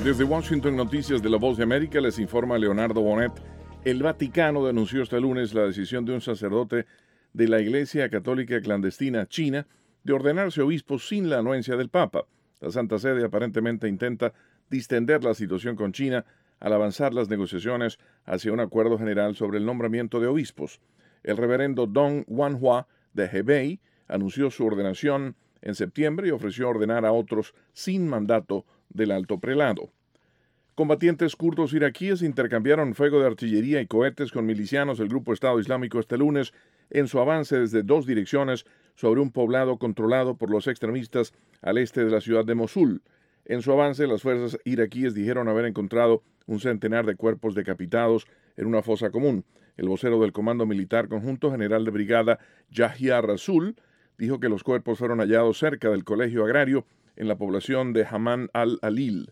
Desde Washington, Noticias de la Voz de América, les informa Leonardo Bonet. El Vaticano denunció este lunes la decisión de un sacerdote de la Iglesia Católica Clandestina China de ordenarse obispo sin la anuencia del Papa. La Santa Sede aparentemente intenta distender la situación con China al avanzar las negociaciones hacia un acuerdo general sobre el nombramiento de obispos. El reverendo Dong Wanhua de Hebei anunció su ordenación en septiembre y ofreció ordenar a otros sin mandato del alto prelado. Combatientes kurdos iraquíes intercambiaron fuego de artillería y cohetes con milicianos del Grupo Estado Islámico este lunes en su avance desde dos direcciones sobre un poblado controlado por los extremistas al este de la ciudad de Mosul. En su avance, las fuerzas iraquíes dijeron haber encontrado un centenar de cuerpos decapitados en una fosa común. El vocero del Comando Militar Conjunto, general de brigada Yahya Rasul, dijo que los cuerpos fueron hallados cerca del colegio agrario en la población de Haman al-Alil.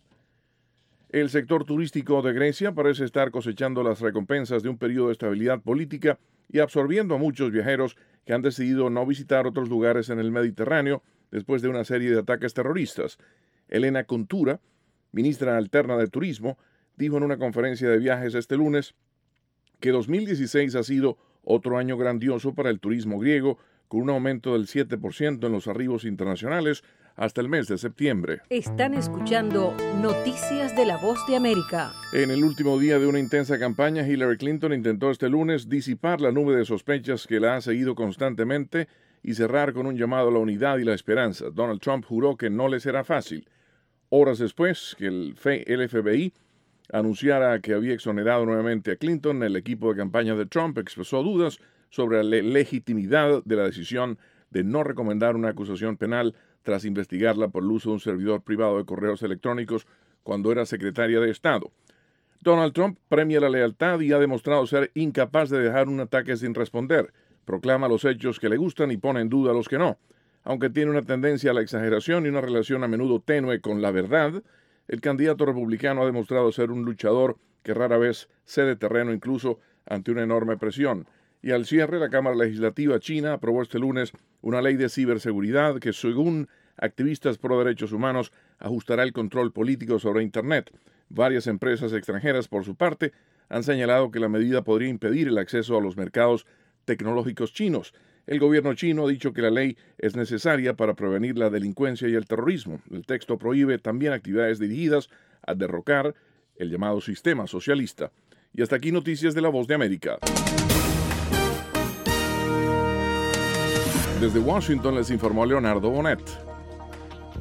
El sector turístico de Grecia parece estar cosechando las recompensas de un periodo de estabilidad política y absorbiendo a muchos viajeros que han decidido no visitar otros lugares en el Mediterráneo después de una serie de ataques terroristas. Elena Contura, ministra alterna de Turismo, dijo en una conferencia de viajes este lunes que 2016 ha sido otro año grandioso para el turismo griego, con un aumento del 7% en los arribos internacionales hasta el mes de septiembre. Están escuchando Noticias de la Voz de América. En el último día de una intensa campaña, Hillary Clinton intentó este lunes disipar la nube de sospechas que la ha seguido constantemente y cerrar con un llamado a la unidad y la esperanza. Donald Trump juró que no le será fácil. Horas después que el FBI anunciara que había exonerado nuevamente a Clinton, el equipo de campaña de Trump expresó dudas sobre la legitimidad de la decisión de no recomendar una acusación penal tras investigarla por el uso de un servidor privado de correos electrónicos cuando era secretaria de Estado. Donald Trump premia la lealtad y ha demostrado ser incapaz de dejar un ataque sin responder. Proclama los hechos que le gustan y pone en duda los que no. Aunque tiene una tendencia a la exageración y una relación a menudo tenue con la verdad, el candidato republicano ha demostrado ser un luchador que rara vez cede terreno incluso ante una enorme presión. Y al cierre, la Cámara Legislativa china aprobó este lunes una ley de ciberseguridad que, según activistas pro derechos humanos, ajustará el control político sobre Internet. Varias empresas extranjeras, por su parte, han señalado que la medida podría impedir el acceso a los mercados tecnológicos chinos. El gobierno chino ha dicho que la ley es necesaria para prevenir la delincuencia y el terrorismo. El texto prohíbe también actividades dirigidas a derrocar el llamado sistema socialista. Y hasta aquí Noticias de la Voz de América. Desde Washington les informó Leonardo Bonet.